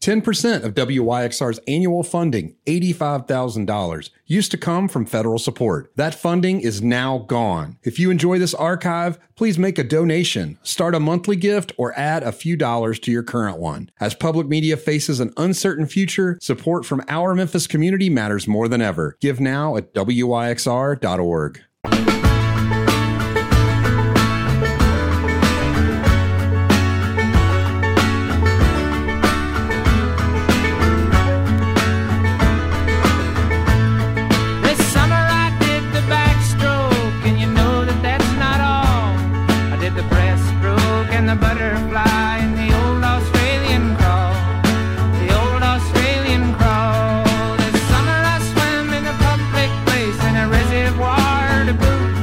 10% of WYXR's annual funding, $85,000, used to come from federal support. That funding is now gone. If you enjoy this archive, please make a donation, start a monthly gift, or add a few dollars to your current one. As public media faces an uncertain future, support from our Memphis community matters more than ever. Give now at WYXR.org. Reservoir to boot.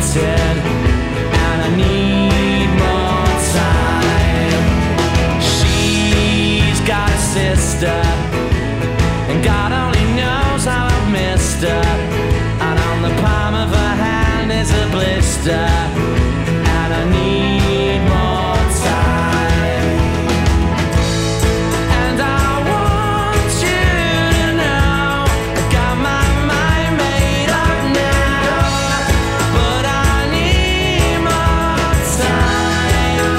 wanted, and I need more time. She's got a sister, and God only knows how I've missed her. And on the palm of her hand is a blister, and I need more time. And I want you to know I got my mind made up now, but I need more time.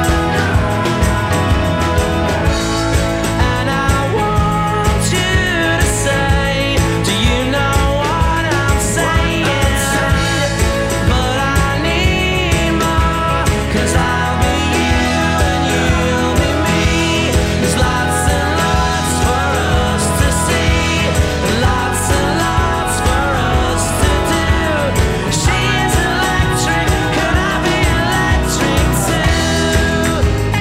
And I want you to say, do you know what I'm saying? But I need more, 'cause I'll be you and you'll be me. There's lots and lots for us to see, and lots for us to do. She's electric, could I be electric too?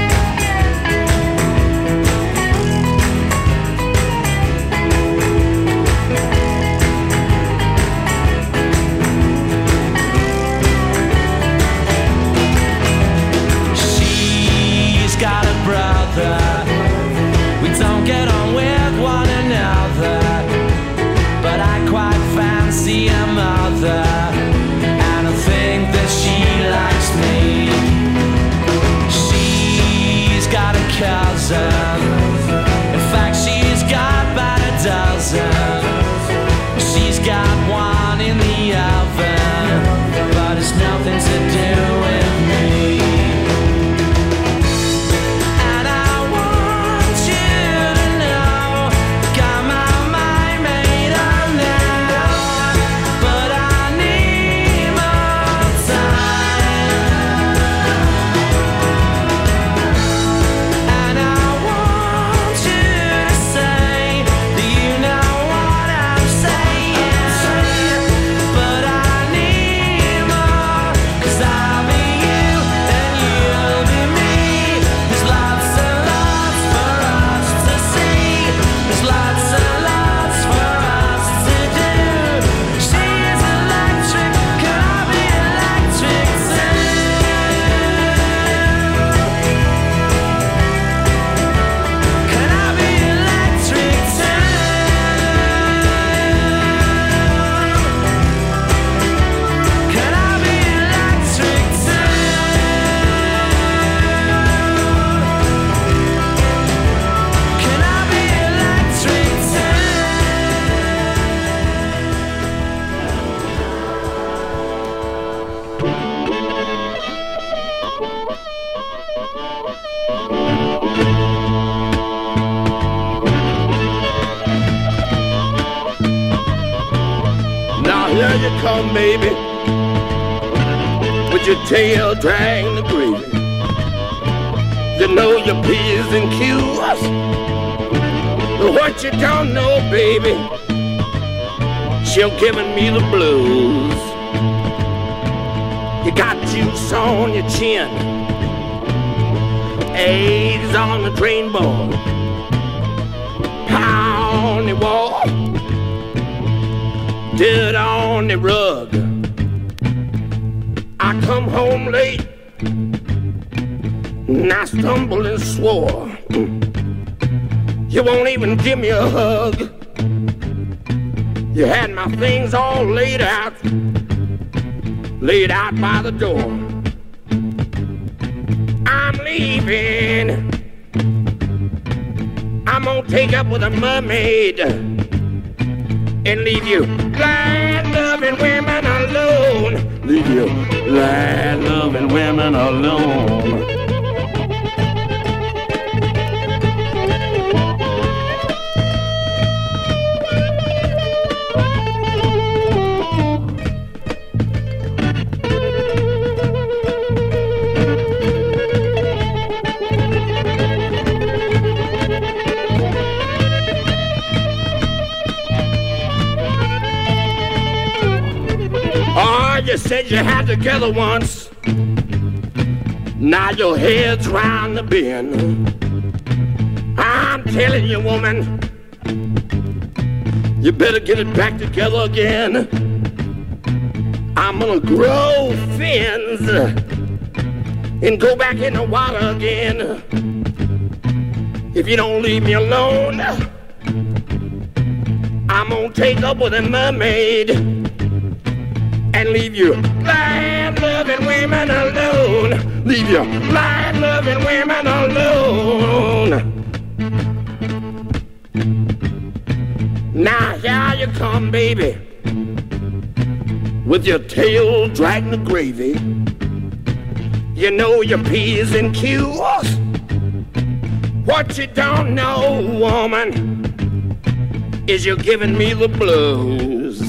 She's got a brother, we don't get on with one another, but I quite fancy a mother, and I think that she likes me. She's got a cousin, in fact she's got about a dozen. She's got one in the oven, but it's nothing to do with me. And I want you to know I got my mind made up now, but I need more time. And I want you to say, do you know what I'm saying? But I need more, 'cause I'll be you and you'll be me. There's lots and lots for us to see, there's lots and lots for us to do. She's electric, could I be electric too? Can I be electric too? Can I be electric too? Can I be electric too? Now here you come, baby, with your tail dragging the gravy. You know your P's and Q's, but what you don't know, baby, she'll giving me the blues. You got juice on your chin, eggs on the drain board, pie on the wall, dirt on the rug. I come home late, and I stumbled and swore. You won't even give me a hug. You had my things all laid out by the door. I'm leaving. I'm gonna take up with a mermaid and leave you land-loving women alone. Leave you land-loving women alone. You said you had together once. Now your head's round the bend. I'm telling you, woman, you better get it back together again. I'm gonna grow fins and go back in the water again. If you don't leave me alone, I'm gonna take up with a mermaid and leave you land-loving women alone. Leave you land-loving women alone. Now here you come, baby, with your tail dragging the gravy. You know your P's and Q's. What you don't know, woman, is you're giving me the blues.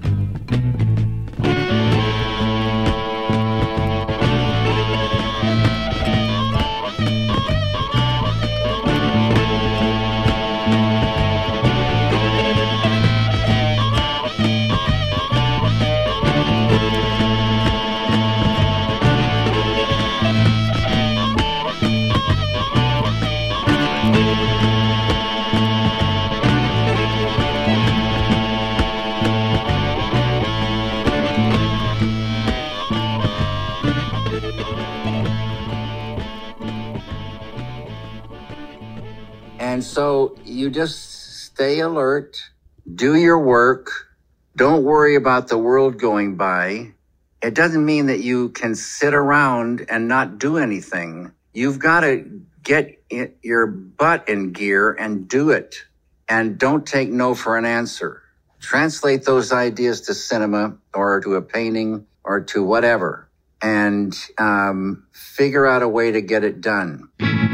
And so you just stay alert, do your work, don't worry about the world going by. It doesn't mean that you can sit around and not do anything. You've got to get your butt in gear and do it. And don't take no for an answer. Translate those ideas to cinema or to a painting or to whatever, and figure out a way to get it done.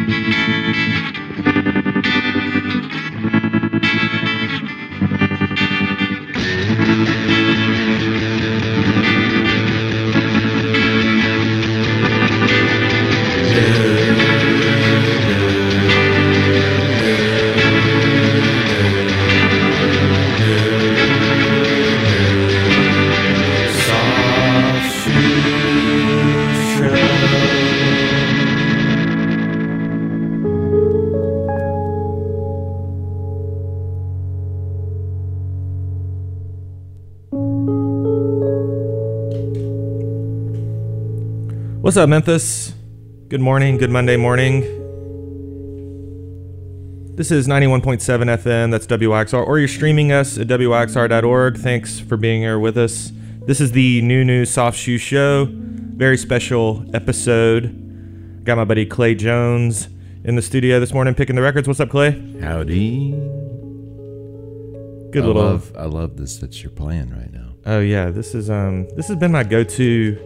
What's up, Memphis? Good morning, good Monday morning. This is 91.7 FM, that's WYXR, or you're streaming us at WYXR.org. Thanks for being here with us. This is the New Soft Shoe Show. Very special episode. Got my buddy Clay Jones in the studio this morning picking the records. What's up, Clay? Howdy. Good I love this that you're playing right now. Oh yeah, this has been my go-to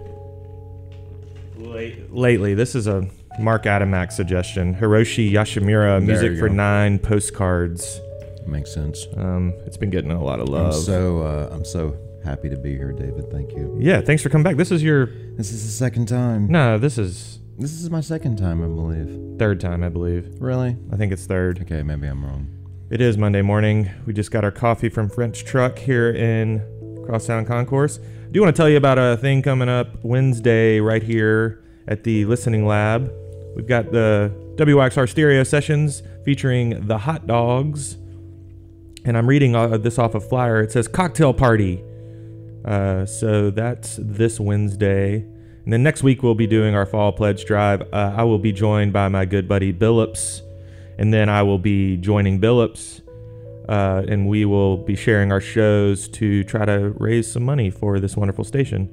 lately. This is a Mark Adamak suggestion. Hiroshi Yashimura, Music for 9 Postcards. Makes sense. It's been getting a lot of love. I'm so happy to be here, David. Thank you. Yeah, thanks for coming back. This is the second time. No, this is my second time, I believe. Third time, I believe. Really? I think it's third. Okay, maybe I'm wrong. It is Monday morning. We just got our coffee from French Truck here in Crosstown Concourse. I do want to tell you about a thing coming up Wednesday right here at the Listening Lab. We've got the WYXR stereo sessions featuring the Hot Dogs. And I'm reading this off a flyer. It says cocktail party. So that's this Wednesday. And then next week we'll be doing our fall pledge drive. I will be joined by my good buddy Billups. And then I will be joining Billups. And we will be sharing our shows to try to raise some money for this wonderful station.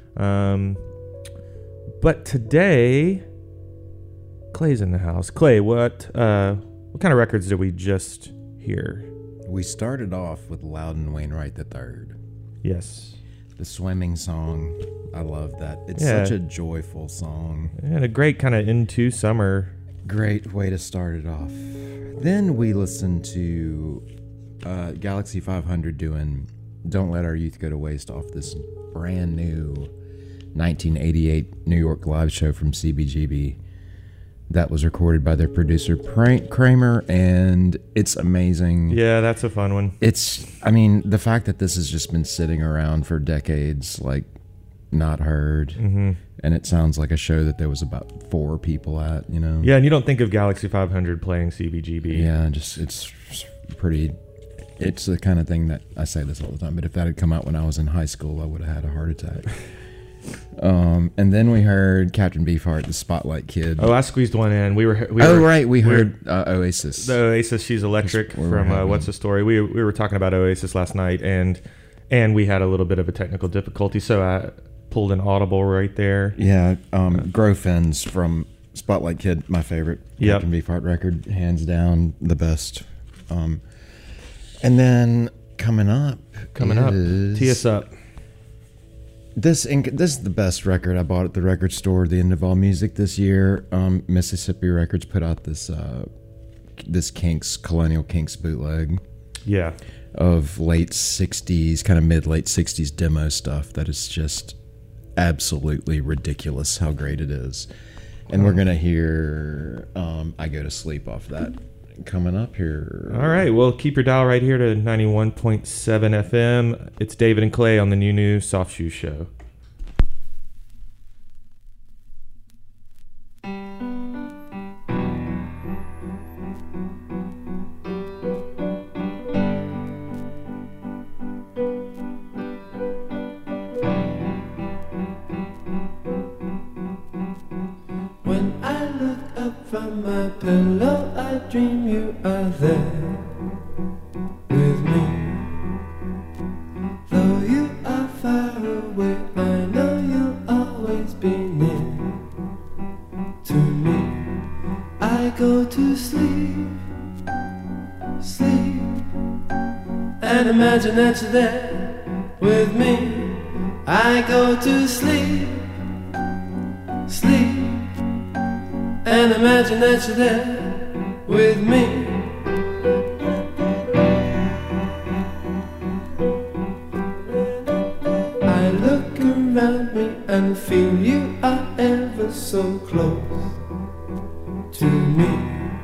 But today, Clay's in the house. Clay, what kind of records did we just hear? We started off with Loudon Wainwright III. Yes. The swimming song. I love that. It's Yeah. such a joyful song. And a great kind of into summer. Great way to start it off. Then we listened to Galaxy 500 doing Don't Let Our Youth Go to Waste off this brand new 1988 New York live show from CBGB that was recorded by their producer Kramer, and it's amazing. Yeah, that's a fun one. The fact that this has just been sitting around for decades, like, not heard, Mm-hmm. and it sounds like a show that there was about 4 people at, you know? Yeah, and you don't think of Galaxy 500 playing CBGB. Yeah, it's pretty It's the kind of thing that I say this all the time, but if that had come out when I was in high school, I would have had a heart attack. And then we heard Captain Beefheart, the Spotlight Kid. Oh, I squeezed one in. We Right. We heard Oasis. The Oasis, She's Electric from What's the Story. We were talking about Oasis last night, and we had a little bit of a technical difficulty, so I pulled an audible right there. Yeah, Grofins from Spotlight Kid, my favorite Yep. Captain Beefheart record, hands down the best. And then coming up, Tee us up. This is the best record I bought at the record store, the End of All Music this year. Mississippi Records put out this Colonial Kinks bootleg. Yeah. Of late 60s, kind of mid-late 60s demo stuff that is just absolutely ridiculous how great it is. And we're going to hear I Go to Sleep off that coming up here. All right, well, keep your dial right here to 91.7 FM. It's David and Clay on the new Soft Shoe Show. When I look up from my pillow, I dream you are there with me. Though you are far away, I know you'll always be near to me. I go to sleep, sleep, and imagine that you're there with me. I go to sleep, sleep, and imagine that you're there with me. I look around me and feel you are ever so close to me.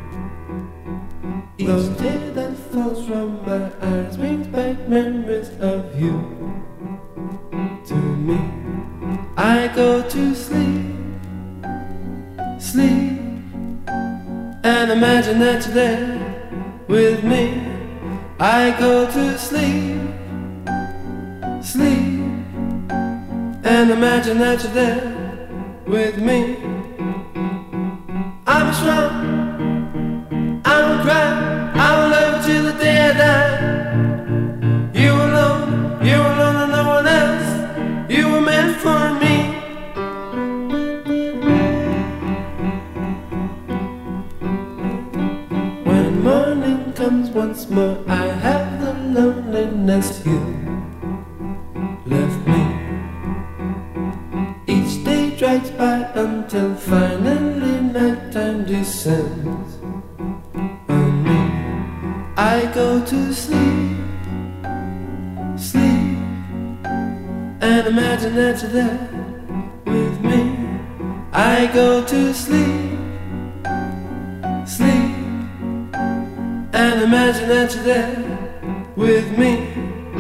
Each tear that falls from my eyes brings back memories of you to me. I go to sleep, sleep, and imagine that you're there with me. I go to sleep, sleep, and imagine that you're there with me. I'm strong, I won't cry, I will love you till the day I die. You alone and no one else, you were meant for me. When morning comes once more, I have the loneliness you left me. Each day drags by until finally nighttime descends on me. I go to sleep, sleep, and imagine that you're there with me. I go to sleep, sleep, and imagine that you're there with me.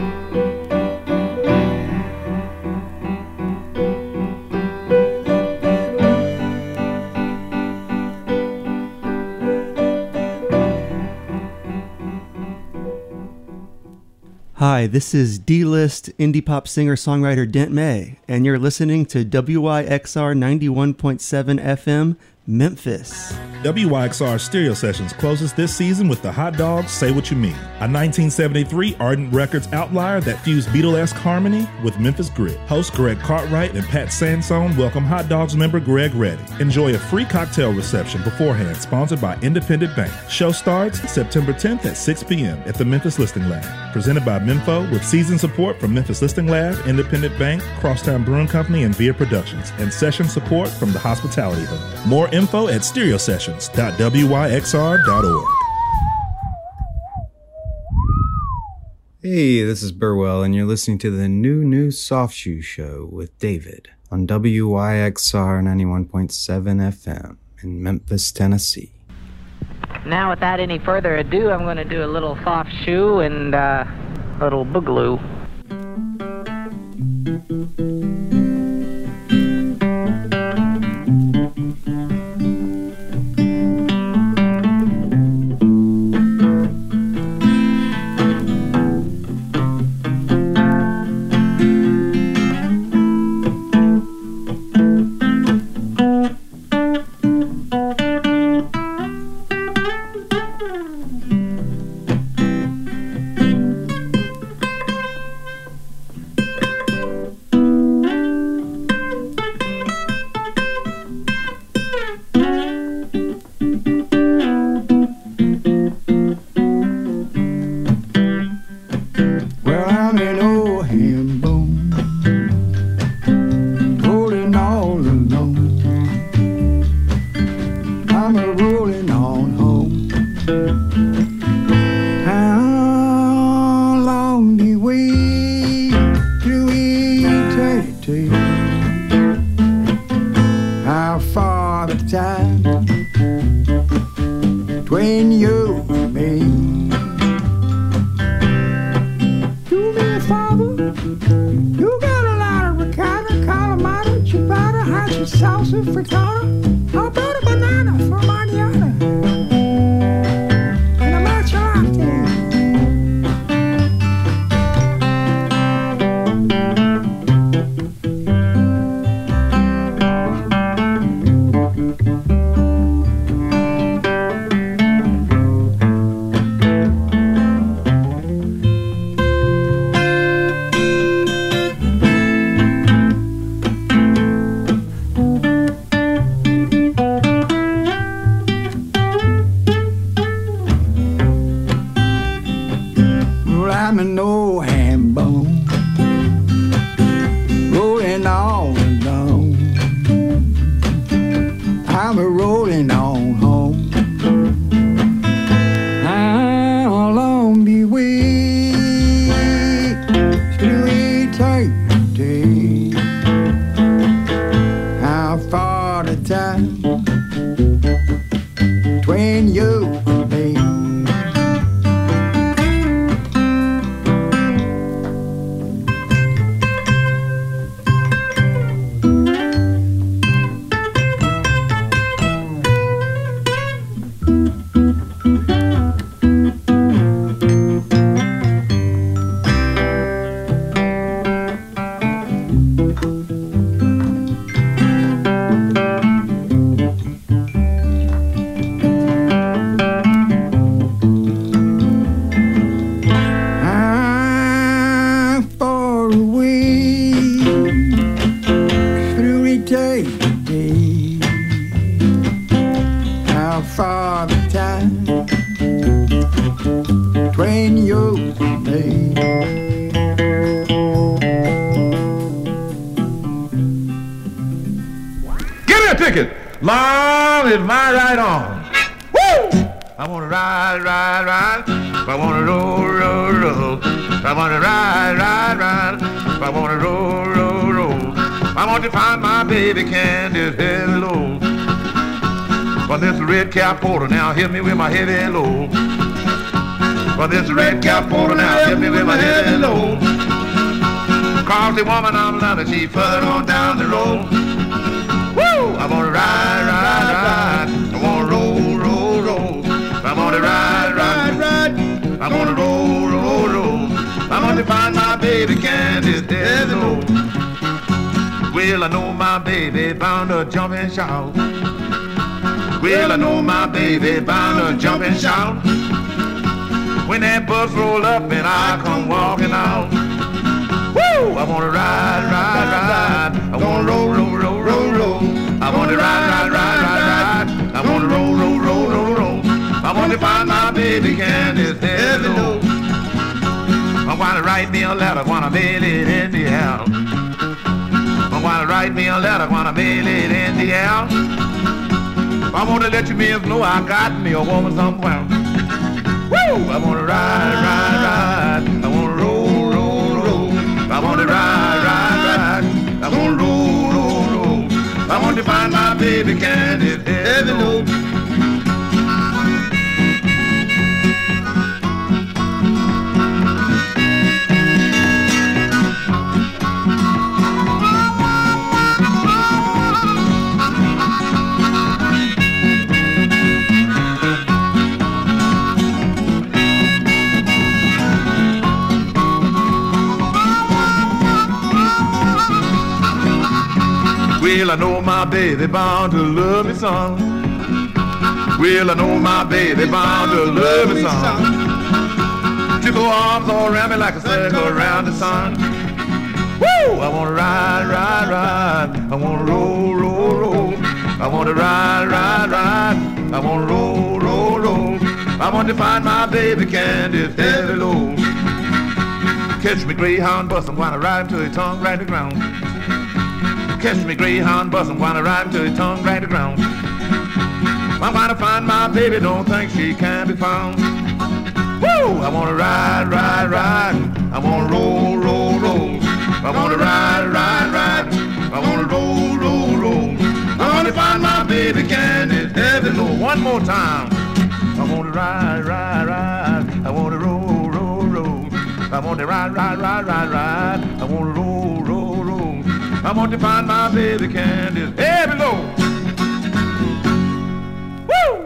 Hi, this is D-list indie pop singer-songwriter Dent May, and you're listening to WYXR 91.7 FM, Memphis. WYXR Stereo Sessions closes this season with the Hot Dogs Say What You Mean, a 1973 Ardent Records outlier that fused Beatlesque harmony with Memphis grit. Hosts Greg Cartwright and Pat Sansone welcome Hot Dogs member Greg Reddy. Enjoy a free cocktail reception beforehand, sponsored by Independent Bank. Show starts September 10th at 6 p.m. at the Memphis Listing Lab. Presented by Memfo with season support from Memphis Listing Lab, Independent Bank, Crosstown Brewing Company, and Via Productions, and session support from the Hospitality Hub. More info at stereosessions.wyxr.org. Hey, this is Burwell, and you're listening to the new Soft Shoe Show with David on WYXR 91.7 FM in Memphis, Tennessee. Now, without any further ado, I'm going to do a little soft shoe and a little boogaloo. salsa frittata. How about a banana for manana? And a matcha latte. Well, I'm an old ham bone, rolling on along. I'm a rolling on home. How long the way should we take today? How far the time between you and me? How far away should we take today? How far the time between you and me? Give me a ticket. Long is my right arm. Woo! I want to ride, ride, ride. I want to roll, roll, roll. I want to ride, ride, ride. I want to roll, roll, roll. I want to find my baby Candace heavy low. For this red cap porter now hit me with my heavy low. For this red cap porter now hit me with my heavy low. Cause the woman I'm loving, she further on down the road. Woo! I wanna ride, ride, ride. I wanna roll, roll, roll. I wanna ride, ride, ride. I wanna roll, roll, roll. I want to find my baby Candace heavy low. Well, I know my baby bound to jump and shout. Well, I know my baby bound to jump and shout. When that bus roll up and I come walking out. Woo! I wanna ride, ride, ride. I wanna roll, roll, roll, roll, roll. I wanna ride, ride, ride, ride, ride. I wanna roll, roll, roll, roll, roll. I wanna find my baby Candace heavy low. I wanna write me a letter, wanna mail it in the air. I wanna write me a letter, wanna mail it in the air. I wanna let you men know I got me a woman somewhere. Woo! I wanna ride, ride, ride. I wanna roll, roll, roll. I wanna ride, ride, ride. I wanna roll, roll, roll. I want to find my baby Candace heavy low. Well, I know my baby bound to love me some. Well, I know my baby bound to love me some. Took her arms all around me like a circle around the sun. Woo! I wanna ride, ride, ride. I wanna roll, roll, roll. I wanna ride, ride, ride. I wanna roll, roll, roll. I want to find my baby Candace heavy low. Catch me greyhound bus, I'm gonna ride him till he tongue right to the ground. Catch me greyhound bus, I'm gonna ride him till he tongue right to the ground. I'm gonna find my baby, don't think she can be found. Woo! I wanna ride, ride, ride. I wanna roll, roll, roll. I wanna ride, ride, ride. I wanna roll, roll, roll. I wanna find my baby Candace heavy low. One more time. I wanna ride, ride, ride. I wanna roll, roll, roll. I wanna ride, ride, ride, ride, ride. I wanna roll, roll, roll. I want to find my baby Candace. Hey, below. Woo!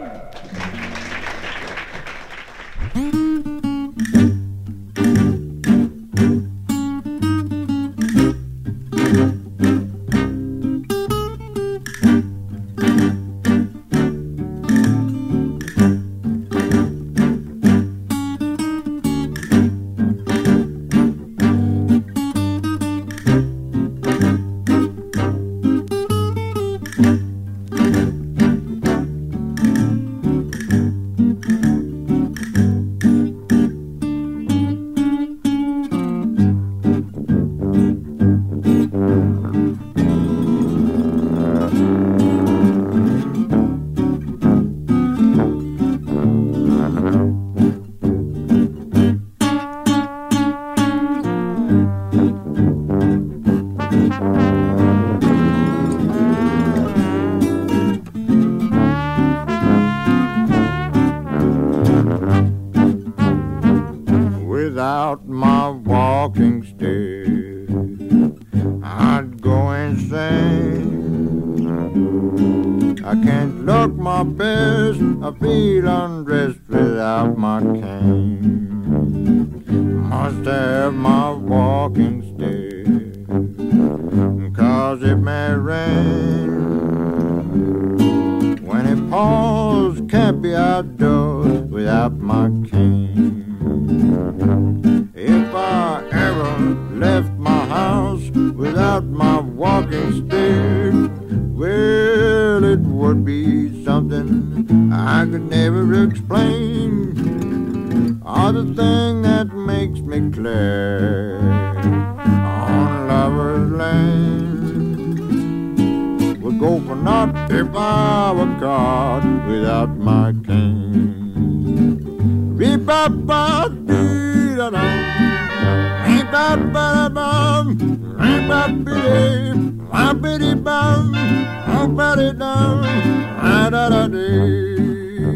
Without my walking stick, I'd go insane. I can't look my best, I feel undressed without my cane. Must have my walking stick, 'cause it may rain. When it pours, can't be outdoors without my cane. If I ever left my house without my walking stick, well, it would be something I could never explain. Or the thing that makes me clear on Lover's Lane would go for naught if I were caught without my cane. Be-ba-ba-dee-da-dum, be-ba-ba-da-bum, be-ba-ba-dee, ba-ba-dee-bum, ba-ba-dee-dum, da-da-da-dee.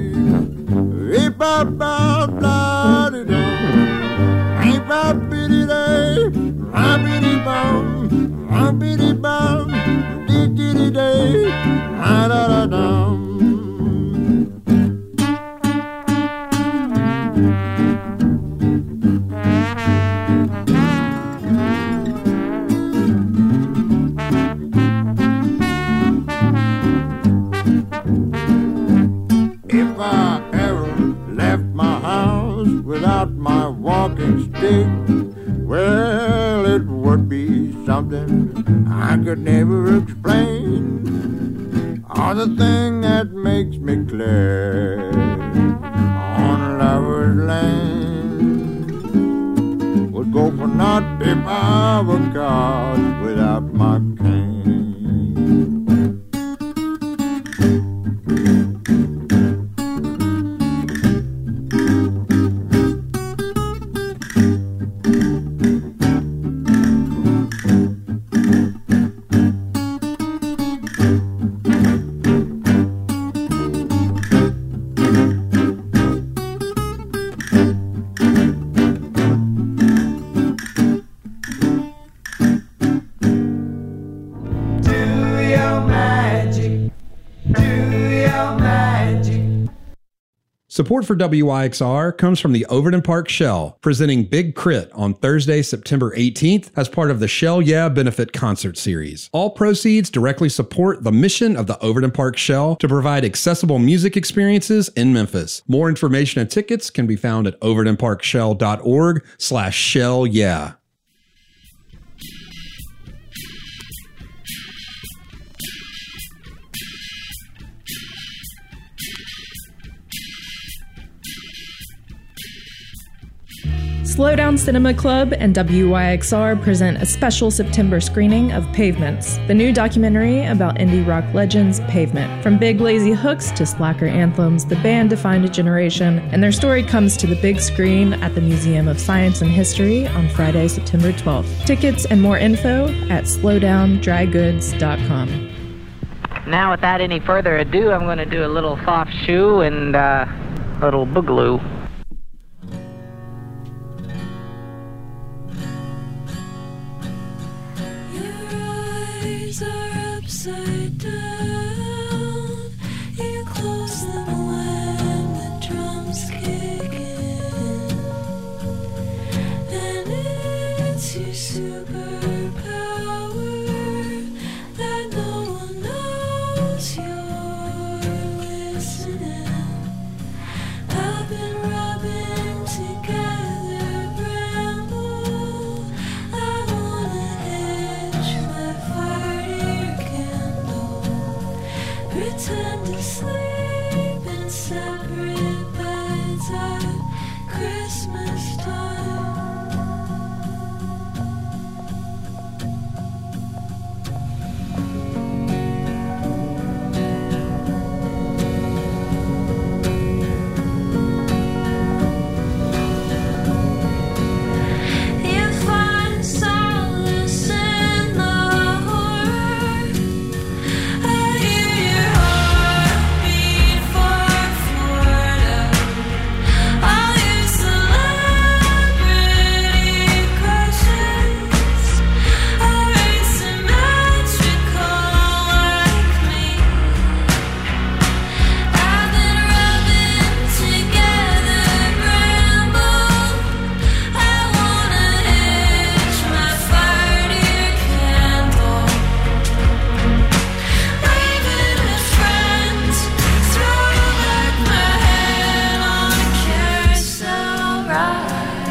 Be-ba-ba-da-dee-dum, be-ba-ba-dee-day, ba-ba-dee-bum, ba-ba-dee-bum, dee-dee-dee-day, da-da-da-dum. If I ever left my house without my walking stick, well, it would be something I could never explain. Or the thing that makes me clear on Lover's Lane would go for naught if I were caught without my cane. Support for WYXR comes from the Overton Park Shell, presenting Big Crit on Thursday, September 18th as part of the Shell Yeah Benefit Concert Series. All proceeds directly support the mission of the Overton Park Shell to provide accessible music experiences in Memphis. More information and tickets can be found at overtonparkshell.org/Shell Yeah. Slowdown Cinema Club and WYXR present a special September screening of Pavements, the new documentary about indie rock legends Pavement. From big lazy hooks to slacker anthems, the band defined a generation, and their story comes to the big screen at the Museum of Science and History on Friday, September 12th. Tickets and more info at slowdowndrygoods.com. Now, without any further ado, I'm going to do a little soft shoe and a little boogaloo. Your eyes eyes are upside down. You close them when the drums kick in, and it's your superpower that no one knows you're listening. I've been rubbing together bramble. I wanna hitch my fire to your candle. Pretend to sleep in separate beds at Christmas time. You find solace in the horror. I hear your heartbeat for Florida. I'll use celebrity crushes. I'll raise symmetrical like me. I've been rubbing together bramble. I wanna hitch my fire to your candle. Leaving with friends, throw back my head on a carousel ride.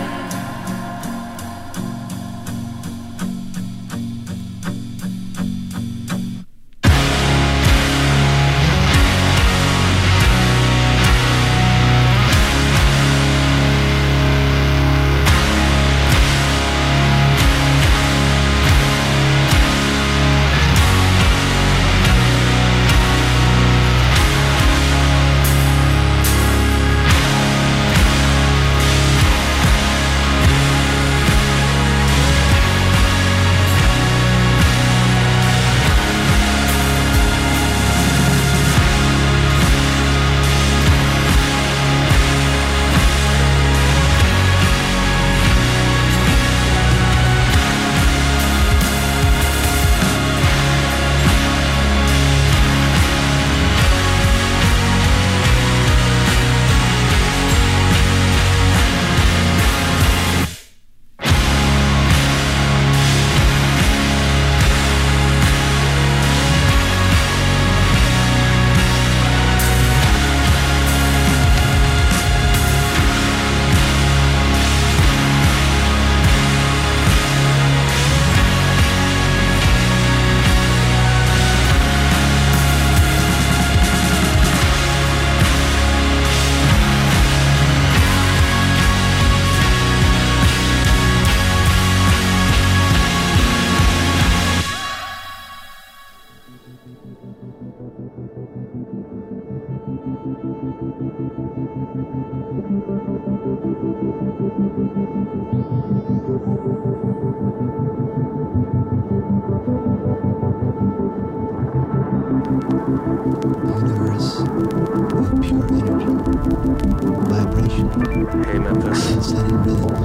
Universe of pure energy, vibration, Hey Memphis. pulsating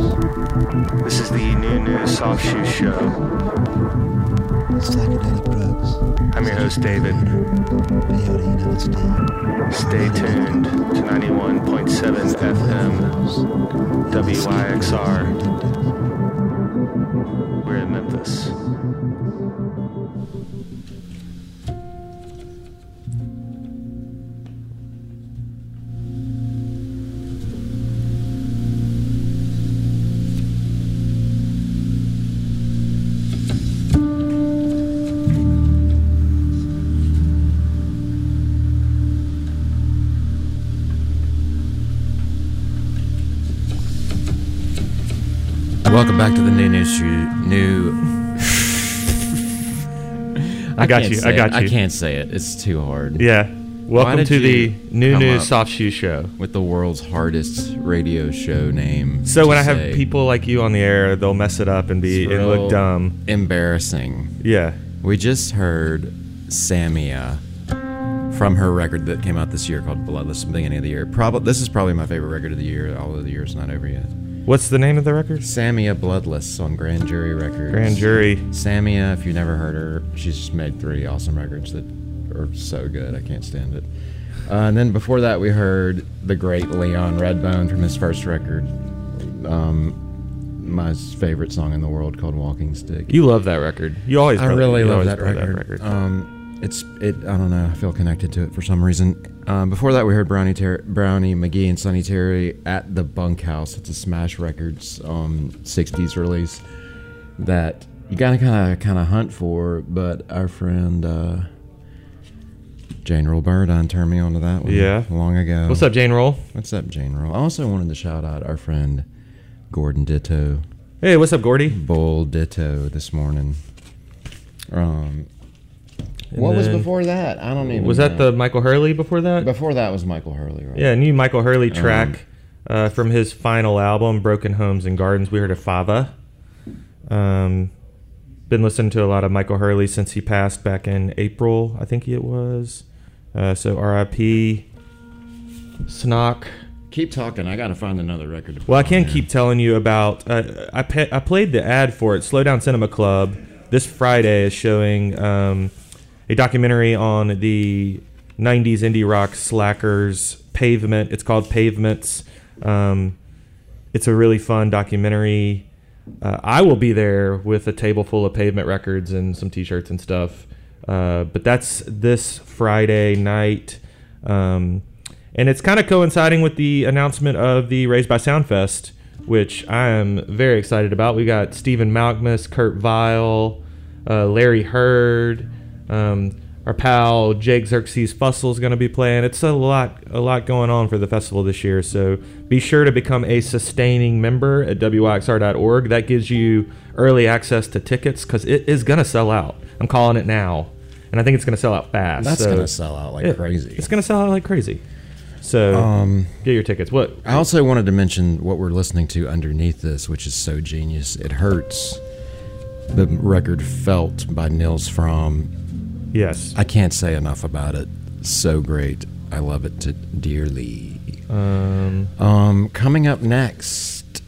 rhythms, This is the new Soft Shoe Show. psychedelic drugs, I'm your host, David. peyote and LSD. Stay tuned to 91.7 FM, WYXR. We're in Memphis. Welcome back to the new. I got can't you. say I got it. you. I can't say it. It's too hard. Yeah. Why Welcome did to the you new come up Soft Shoe Show with the world's hardest radio show name. So to when I have say. people like you on the air, they'll mess it up and It's and real look dumb. Embarrassing. Yeah. We just heard Samia from her record that came out this year called Bloodless, beginning of the year. This is probably my favorite record of the year, although the year's not over yet. What's the name of the record? Samia Bloodless on Grand Jury Records. Grand Jury. Samia, if you never heard her, she's just made 3 awesome records that are so good. I can't stand it. And then before that, we heard the great Leon Redbone from his first record. My favorite song in the world, called Walking Stick. You love that record. You always. I really love that play record. I don't know. I feel connected to it for some reason. Before that, we heard Brownie McGee and Sonny Terry at the Bunkhouse. It's a Smash Records 60s release that you gotta kind of hunt for. But our friend Jane Roll Burdine turned me onto that one long ago. What's up, Jane Roll? What's up, Jane Roll? I also wanted to shout out our friend Gordon Ditto. Hey, what's up, Gordy? Bull Ditto this morning. What was before that? I don't even Was know. that the Michael Hurley before that? Before that was Michael Hurley, right? Yeah, new Michael Hurley track from his final album, Broken Homes and Gardens. We heard a Fava. Been listening to a lot of Michael Hurley since he passed back in April, I think it was. So R.I.P. Snock. Keep talking. I got to find another record. Well, I can keep telling you about... I played the ad for it. Slow Down Cinema Club this Friday is showing a documentary on the 90s indie rock slackers, Pavement. It's called Pavements. It's a really fun documentary. I will be there with a table full of Pavement records and some T-shirts and stuff. But that's this Friday night. And it's kind of coinciding with the announcement of the Raised by Sound Fest, which I am very excited about. We got Stephen Malkmus, Kurt Vile, Larry Hurd, our pal Jake Xerxes Fussell is going to be playing. It's a lot going on for the festival this year. So be sure to become a sustaining member at wyxr.org. That gives you early access to tickets because it is going to sell out. I'm calling it now, and I think it's going to sell out fast. That's going to sell out like crazy. It's going to sell out like crazy. So get your tickets. What? I also wanted to mention what we're listening to underneath this, which is so genius. It Hurts. The record Felt by Nils Fromm. Yes. I can't say enough about it. So great. I love it dearly. Coming up next,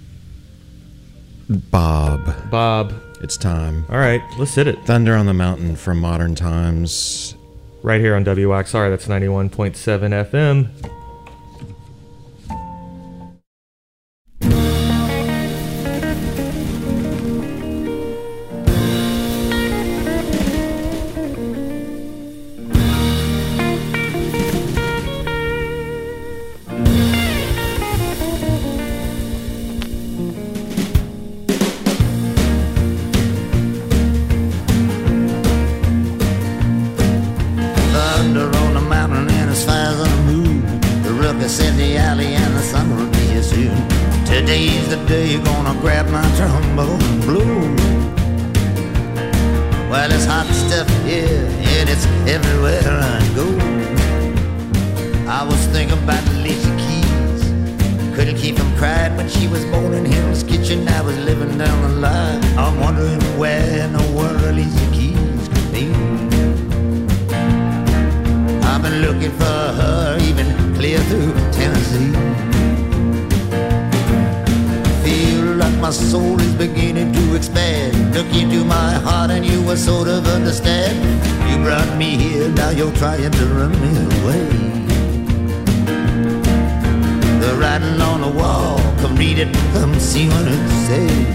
Bob. It's time. All right, let's hit it. Thunder on the Mountain from Modern Times. Right here on WYXR. That's 91.7 FM. Today's the day you're gonna grab my trombone and blow. Well, it's hot stuff here, and it's everywhere I go. I was thinking about Alicia Keys. Couldn't keep from crying when she was born in Hell's Kitchen. I was living down the line. I'm wondering where in the world Alicia Keys could be. I've been looking for her even clear through Tennessee. My soul is beginning to expand. Look into my heart and you will sort of understand. You brought me here, now you're trying to run me away. The writing on the wall, come read it, come see what it says.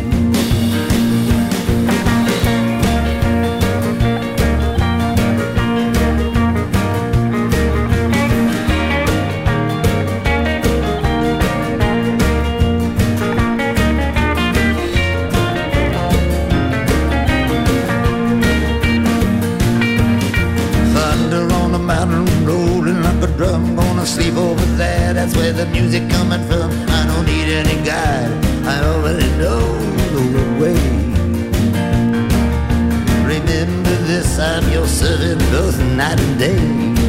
Sleep over there, that's where the music coming from. I don't need any guide, I already know the way. Remember this, I'm your servant both night and day.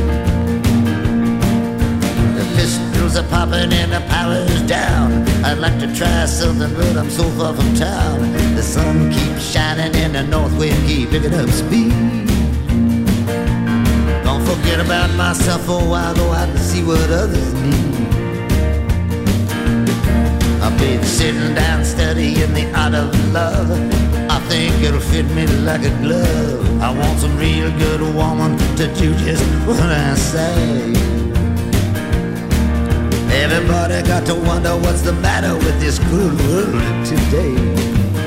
The pistols are popping and the power's down. I'd like to try something, but I'm so far from town. The sun keeps shining and the north wind keeps picking up speed. Don't forget about myself for a while, go out and see what others need. I been sitting down studying the art of love. I think it'll fit me like a glove. I want some real good woman to do just what I say. Everybody got to wonder what's the matter with this cruel world today.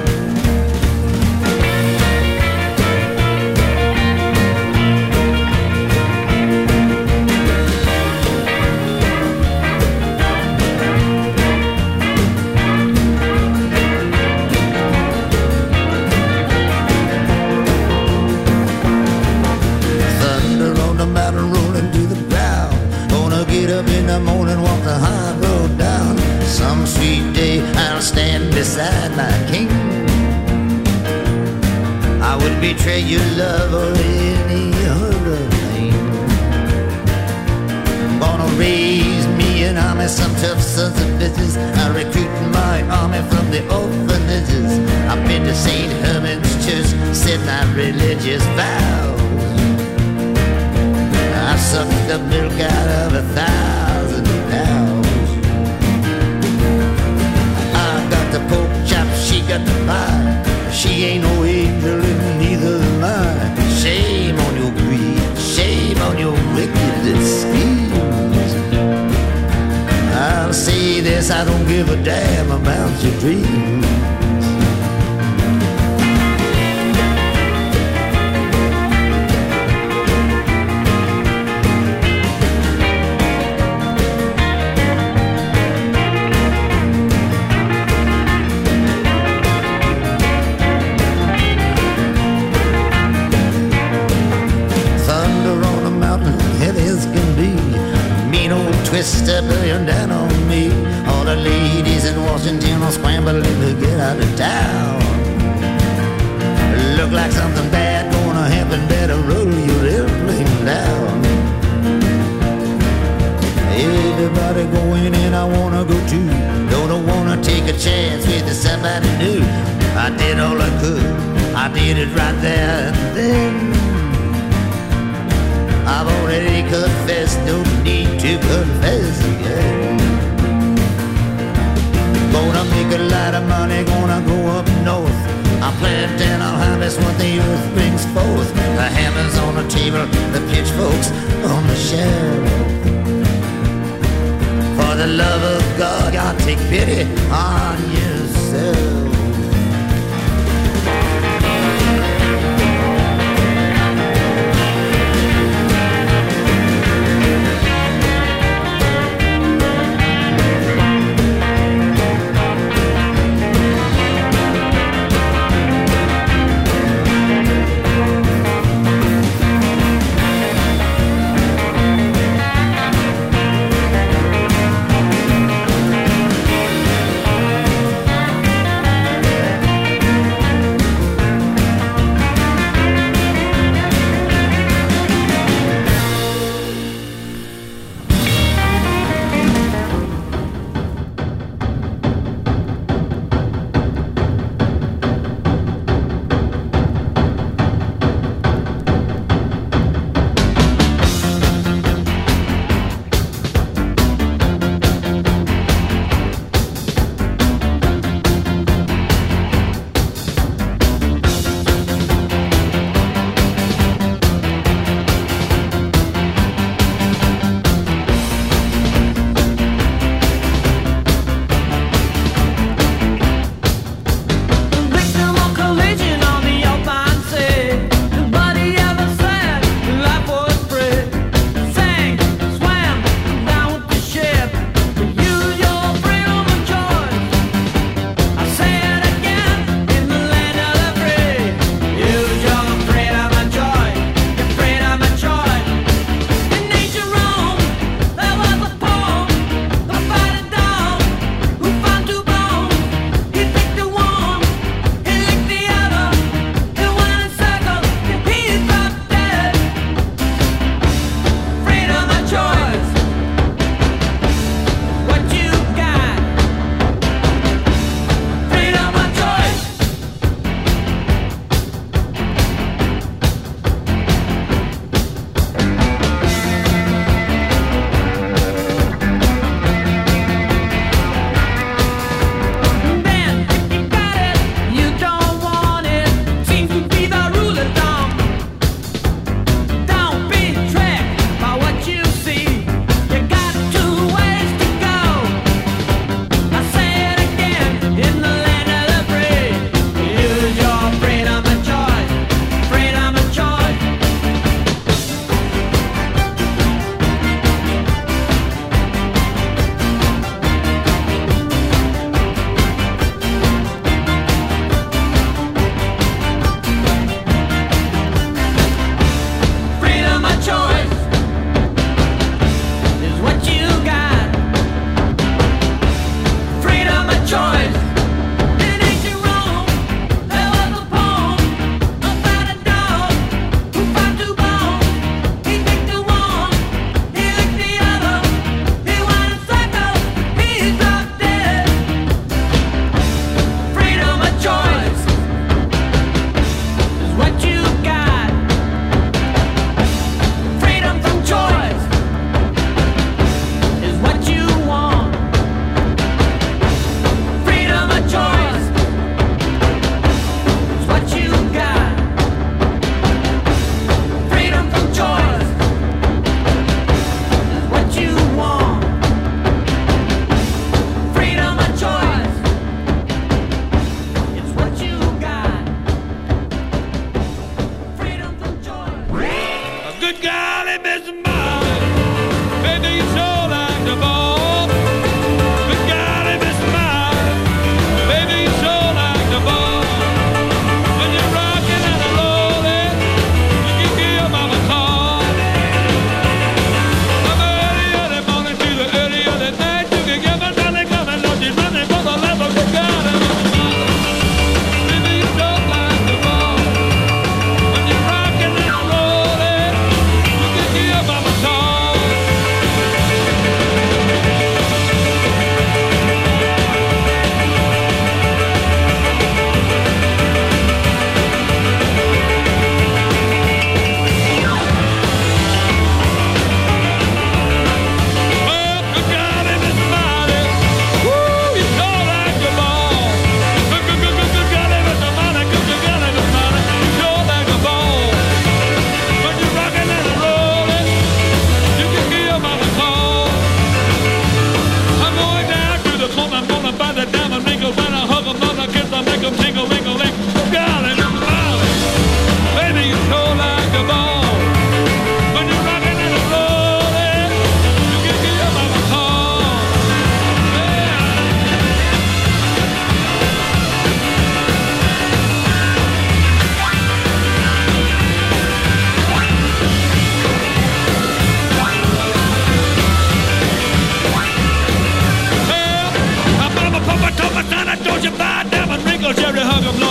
In the morning, walk the high road down. Some sweet day I'll stand beside my king. I would betray your love or any other thing. Gonna raise me an army, some tough sons of bitches. I'll recruit my army from the orphanages. I've been to St. Herman's Church, said my religious vows. I sucked the milk out of 1,000 cows. I got the pork chop, she got the pie. She ain't no angel and neither am I. Shame on your greed, shame on your wicked schemes. I'll say this, I don't give a damn about your dreams. Twister blowing down on me. All the ladies in Washington are scrambling to get out of town. Look like something bad gonna happen. Better roll your airplane down. Everybody going and I wanna go too. Don't wanna take a chance with somebody new. I did all I could. I did it right there and then. I've already confessed, no need to confess again. Gonna make a lot of money, gonna go up north. I'll plant and I'll harvest what the earth brings forth. The hammers on the table, the pitchforks on the shelf. For the love of God, God, take pity on yourself.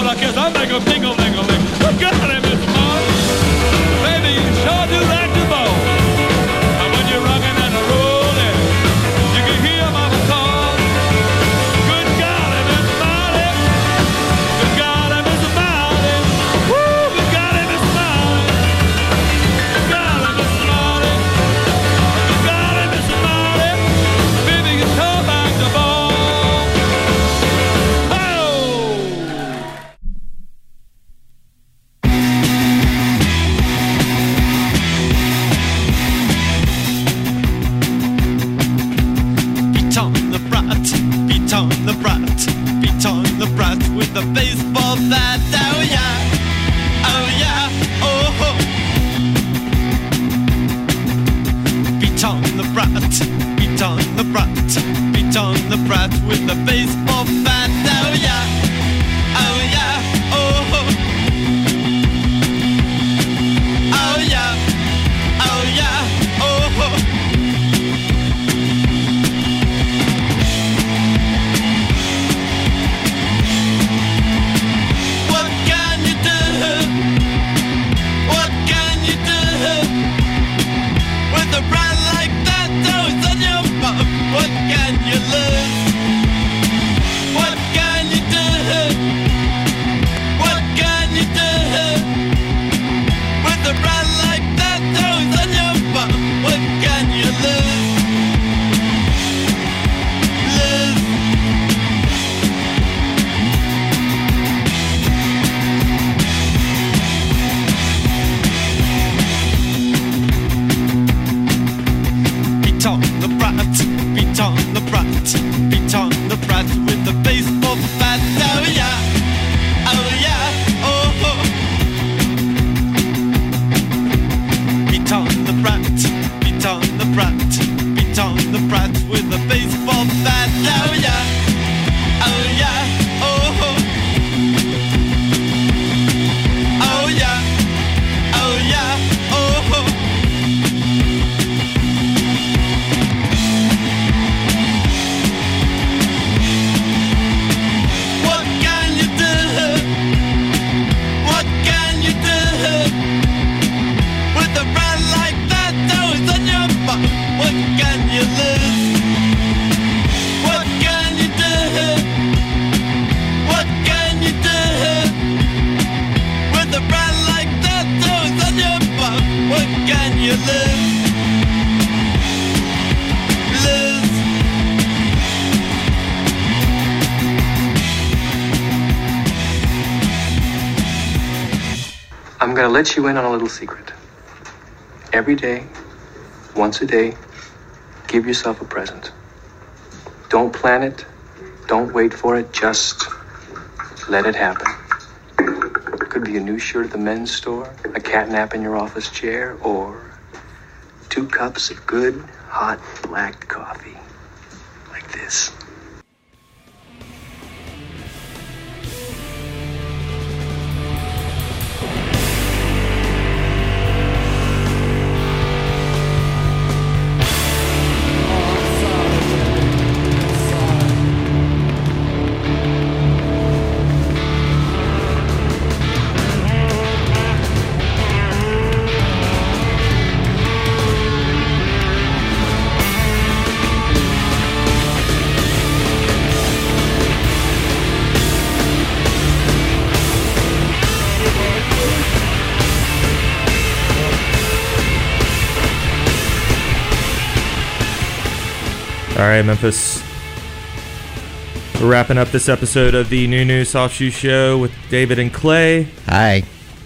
I kiss, I make 'em tingle-ling-a-ling. Got him, Miss Molly. Baby, you sure do like to ball. And when you're rocking and rolling, you can hear mama call. Good golly, Miss Molly. Good golly, Miss Molly. Woo, good golly, Miss Molly. Good golly, Miss Molly. Good golly, Miss Molly. Baby, you sure like to ball. Beat on the brat, beat on the brat, beat on the brat with a baseball bat. Oh yeah, oh yeah, oh ho. Beat on the brat, beat on the brat, beat on the brat with a baseball bat. Oh yeah, oh yeah, oh ho. Oh yeah, oh yeah, oh ho. What can you do? What can you do with a brat like that? Those on your bum. What can you lose? What can you do? What can you do with a brat like that? Those on your bum. What can you lose? Lose. Beat on the brat, beat on the brat, beat on the brat with the baseball bat. Oh yeah, oh yeah, oh ho. Beat on the brat, beat on the brat, beat on the brat with the baseball bat. Oh yeah, oh yeah, oh ho. Oh yeah, oh yeah, oh ho. What can you do? What can you do with a brat like that? Those on your bum. What can you lose? What can you do? What can you do with a brat like that? Those on your bum. What can you lose? Lose. I'm gonna let you in on a little secret. Every day, once a day, give yourself a present. Don't plan it, don't wait for it, just let it happen. It could be a new shirt at the men's store, a cat nap in your office chair, or 2 cups of good, hot, black coffee. Like this. All right, Memphis. We're wrapping up this episode of the New Soft Shoe Show with David and Clay. Hi.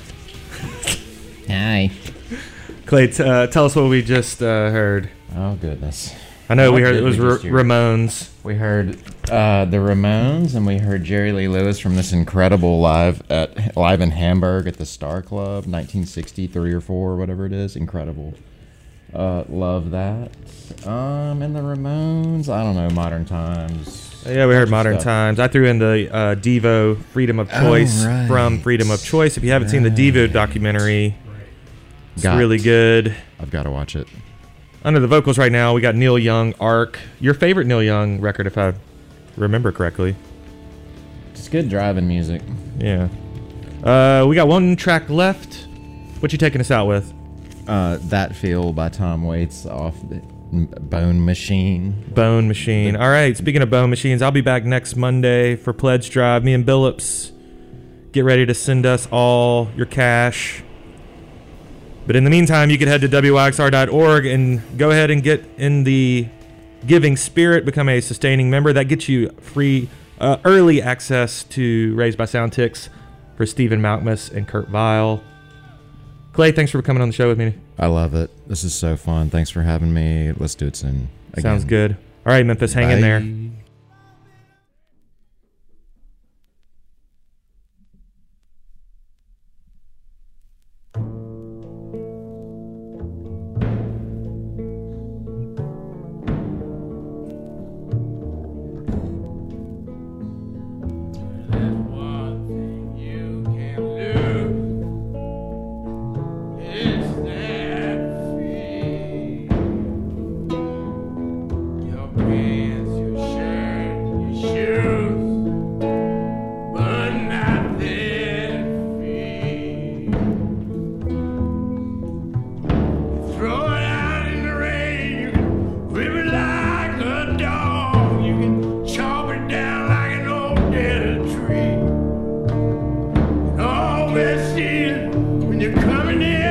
Hi. Clay, tell us what we just heard. Oh, goodness. I know What we heard did it was we just hear? Ramones. We heard the Ramones, and we heard Jerry Lee Lewis from this incredible live in Hamburg at the Star Club, 1963 or 4, whatever it is. Incredible. Love that. And the Ramones, I don't know, Modern Times. Yeah, we heard Modern Times. I threw in the Devo Freedom of Choice right. from Freedom of Choice. If you haven't seen the Devo documentary, it's really good. I've got to watch it. Under the vocals right now, we got Neil Young, Arc. Your favorite Neil Young record, if I remember correctly. It's good driving music. Yeah. We got one track left. What you taking us out with? That Feel by Tom Waits off the Bone Machine. Bone Machine. All right, speaking of Bone Machines, I'll be back next Monday for Pledge Drive. Me and Billups get ready to send us all your cash. But in the meantime, you can head to WYXR.org and go ahead and get in the giving spirit, become a sustaining member. That gets you free early access to Raised by Sound Ticks for Stephen Malkmus and Kurt Vile. Clay, thanks for coming on the show with me. I love it. This is so fun. Thanks for having me. Let's do it soon. Again. Sounds good. All right, Memphis, hang in there. When you're coming in